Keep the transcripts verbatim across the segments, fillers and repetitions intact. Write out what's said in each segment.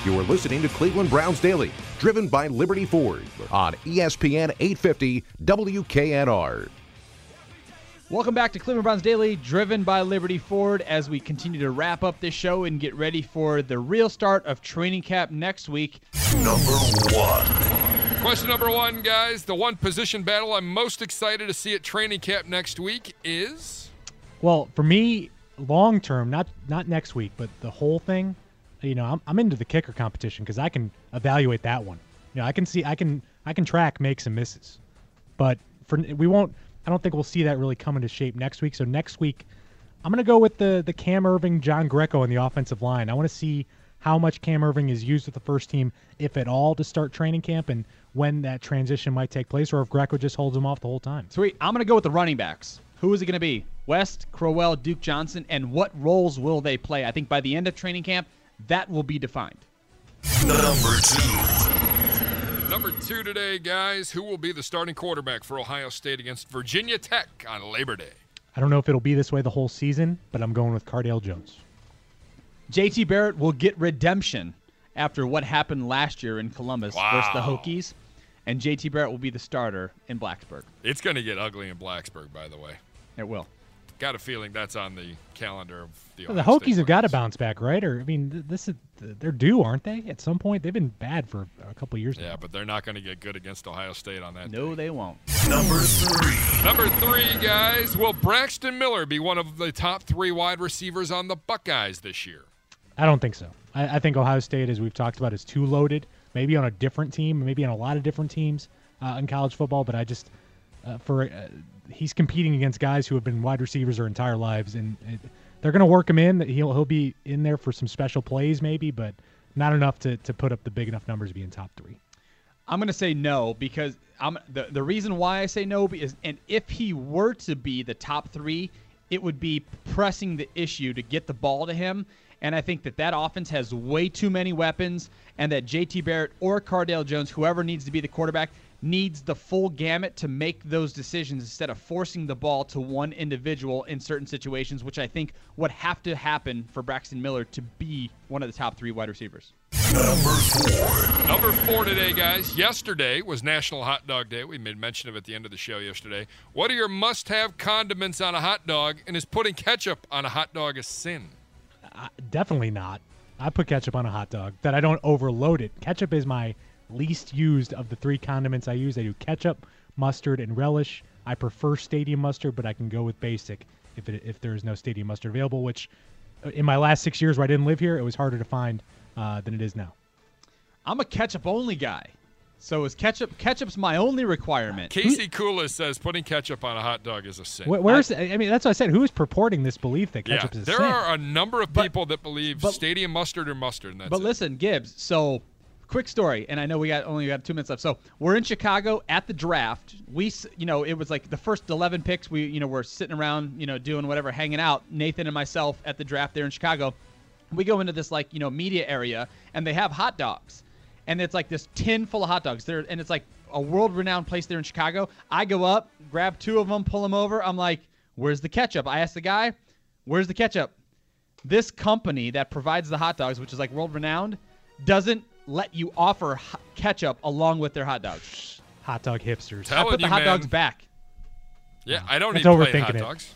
You're listening to Cleveland Browns Daily, driven by Liberty Ford on E S P N eight fifty W K N R. Welcome back to Cleveland Browns Daily, driven by Liberty Ford, as we continue to wrap up this show and get ready for the real start of training camp next week. Number one. Question number one, guys. The one position battle I'm most excited to see at training camp next week is? Well, for me, long term, not not next week, but the whole thing, you know, I'm I'm into the kicker competition because I can evaluate that one. You know, I can see, I can I can track makes and misses, but for we won't. I don't think we'll see that really come into shape next week. So next week, I'm going to go with the the Cam Irving, John Greco in the offensive line. I want to see how much Cam Irving is used with the first team, if at all, to start training camp, and when that transition might take place, or if Greco just holds him off the whole time. Sweet. I'm going to go with the running backs. Who is it going to be? West, Crowell, Duke Johnson, and what roles will they play? I think by the end of training camp, that will be defined. Number two. Number two today, guys. Who will be the starting quarterback for Ohio State against Virginia Tech on Labor Day? I don't know if it'll be this way the whole season, but I'm going with Cardale Jones. J T Barrett will get redemption after what happened last year in Columbus Wow. versus the Hokies, and J T Barrett will be the starter in Blacksburg. It's going to get ugly in Blacksburg, by the way. It will. Got a feeling that's on the calendar of the Well, the Ohio Hokies State have got to Buckeyes. bounce back, right? Or I mean, th- this is they're due, aren't they? At some point, they've been bad for a couple of years now. Yeah, but they're not going to get good against Ohio State on that No, day. they won't. Number three. Number three, guys. Will Braxton Miller be one of the top three wide receivers on the Buckeyes this year? I don't think so. I, I think Ohio State, as we've talked about, is too loaded. Maybe on a different team, maybe on a lot of different teams uh, in college football. But I just, uh, for uh, he's competing against guys who have been wide receivers their entire lives, and it, they're going to work him in. He'll he'll be in there for some special plays, maybe, but not enough to to put up the big enough numbers to be in top three. I'm going to say no because I'm the the reason why I say no is, and if he were to be the top three, it would be pressing the issue to get the ball to him. And I think that that offense has way too many weapons, and that J T Barrett or Cardale Jones, whoever needs to be the quarterback, needs the full gamut to make those decisions instead of forcing the ball to one individual in certain situations, which I think would have to happen for Braxton Miller to be one of the top three wide receivers. Number four. Number four today, guys. Yesterday was National Hot Dog Day. We made mention of it at the end of the show yesterday. What are your must-have condiments on a hot dog, and is putting ketchup on a hot dog a sin? Uh, definitely not. I put ketchup on a hot dog, that I don't overload it. Ketchup is my least used of the three condiments I use. I do ketchup, mustard, and relish. I prefer stadium mustard, but I can go with basic if it, if there is no stadium mustard available, which in my last six years where I didn't live here, it was harder to find uh, than it is now. I'm a ketchup-only guy. So is ketchup ketchup's my only requirement. Casey Koulis says putting ketchup on a hot dog is a sin. Where, where's I, I mean, that's what I said. Who is purporting this belief that yeah, ketchup is a there sin? are a number of But- people that believe but- stadium mustard or mustard, and that's But it. listen, Gibbs, so quick story, and I know we got only got two minutes left. So we're in Chicago at the draft. We, s- you know, it was like the first eleven picks. We, you know, we're sitting around, you know, doing whatever, hanging out. Nathan and myself at the draft there in Chicago. We go into this like, you know, media area, and they have hot dogs, and it's like this tin full of hot dogs. There, and it's like a world-renowned place there in Chicago. I go up, grab two of them, pull them over. I'm like, "Where's the ketchup?" I asked the guy, "Where's the ketchup?" This company that provides the hot dogs, which is like world-renowned, doesn't let you offer h- ketchup along with their hot dogs. Hot dog hipsters. Tell- I put the you, hot man. dogs back. Yeah, I don't That's eat plain overthinking hot it. dogs.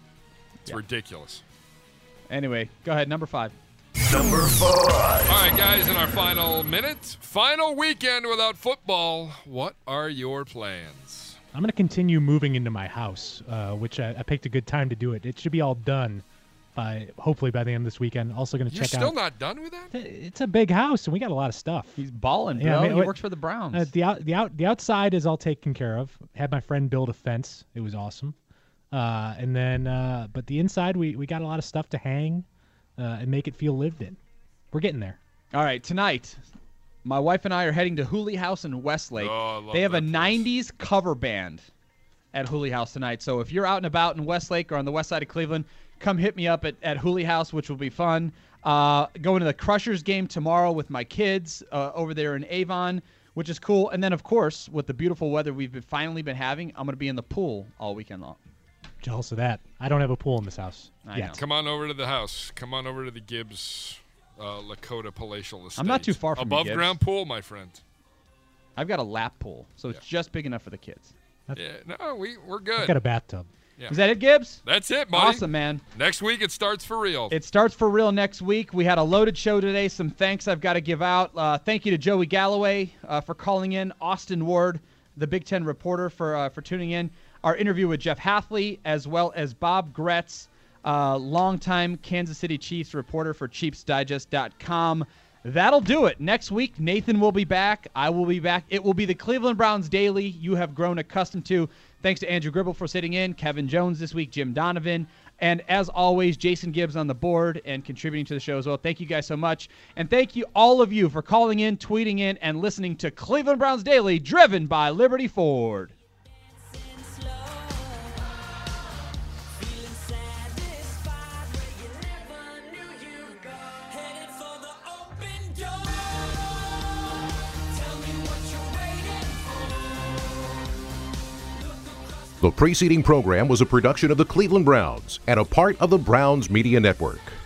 It's ridiculous. Anyway, go ahead. Number five. Number five. All right, guys, in our final minute, final weekend without football, what are your plans? I'm going to continue moving into my house, uh, which I, I picked a good time to do it. It should be all done by hopefully by the end of this weekend. Also going to You're check still out. not done with that? It's a big house, and we got a lot of stuff. He's balling, bro. Yeah, I mean, he what- works for the Browns. Uh, the out, the out, the outside is all taken care of. Had my friend build a fence. It was awesome. Uh, and then, uh, but the inside, we, we got a lot of stuff to hang uh, and make it feel lived in. We're getting there. All right, tonight, my wife and I are heading to Hooley House in Westlake. Oh, I love they have a that place. nineties cover band at Hooley House tonight. So if you're out and about in Westlake or on the west side of Cleveland, come hit me up at, at Hooley House, which will be fun. Uh, going to the Crushers game tomorrow with my kids uh, over there in Avon, which is cool. And then, of course, with the beautiful weather we've been, finally been having, I'm going to be in the pool all weekend long. Jealous of that. I don't have a pool in this house I yet. know. Come on over to the house. Come on over to the Gibbs uh, Lakota Palatial Estates. I'm not too far from you, above Gibbs. ground pool, my friend. I've got a lap pool, so it's Yeah. just big enough for the kids. Yeah, no, we we're I good. got a bathtub. Yeah. Is that it, Gibbs? That's it, buddy. Awesome, man. Next week it starts for real. It starts for real next week. We had a loaded show today. Some thanks I've got to give out. Uh, thank you to Joey Galloway uh, for calling in. Austin Ward, the Big Ten reporter, for uh, for tuning in. Our interview with Jeff Hathley, as well as Bob Gretz, uh, longtime Kansas City Chiefs reporter for Chiefs Digest dot com. That'll do it. Next week, Nathan will be back. I will be back. It will be the Cleveland Browns Daily you have grown accustomed to. Thanks to Andrew Gribble for sitting in, Kevin Jones this week, Jim Donovan, and as always, Jason Gibbs on the board and contributing to the show as well. Thank you guys so much. And thank you, all of you, for calling in, tweeting in, and listening to Cleveland Browns Daily, driven by Liberty Ford. The preceding program was a production of the Cleveland Browns and a part of the Browns Media Network.